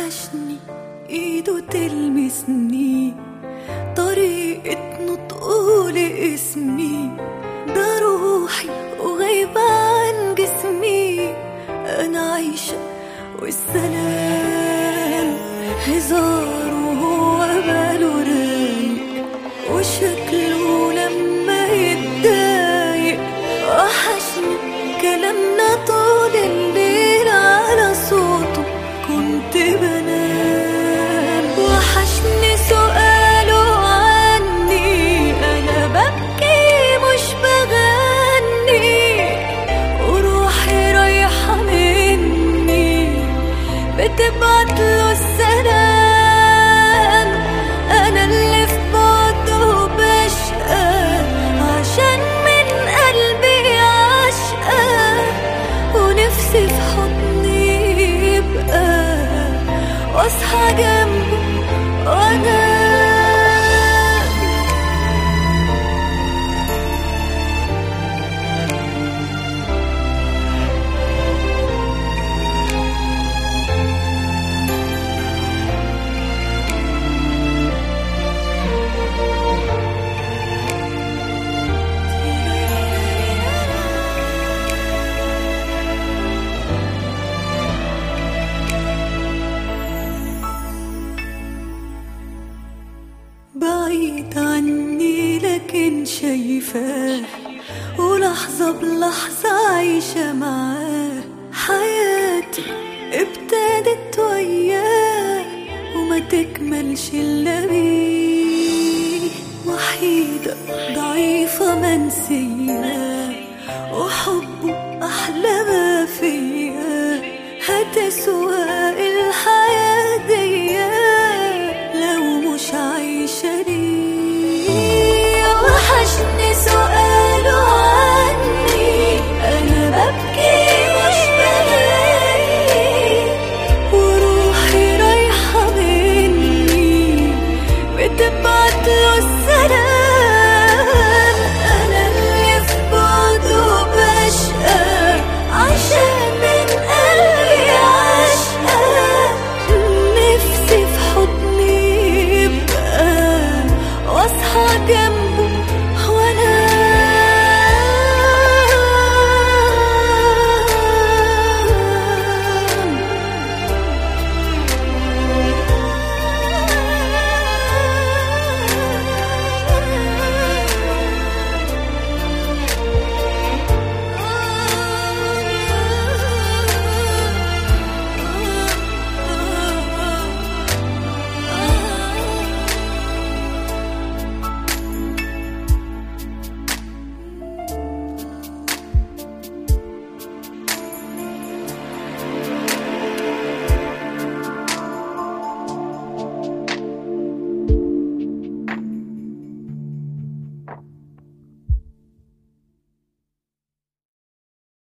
وحشني ايده تلمسني، طريقة نطقه لاسمي، ده روحي وغايبة عن جسمي. انا عايشة والسلام هزار وهو باله رايق، وشكله لما يتضايق. وحشني كلامنا طول الليل على صوته كنت بنام. وحشني سؤاله عني انا ببكي مش بغني، وروحي رايحة مني بتبعت له السلام. انا اللي في بعده بشقى عشان من قلبي عشقى، ونفسي في حضني يبقى واصحى جنبه وانا بعيد عني لكن شايفاه، ولحظة بلحظة عايشة معاه. حياتي ابتدت وياه وما تكملش إلا بيه. وحيدة ضعيفة منسية وحبه أحلى ما فيا، هتسوى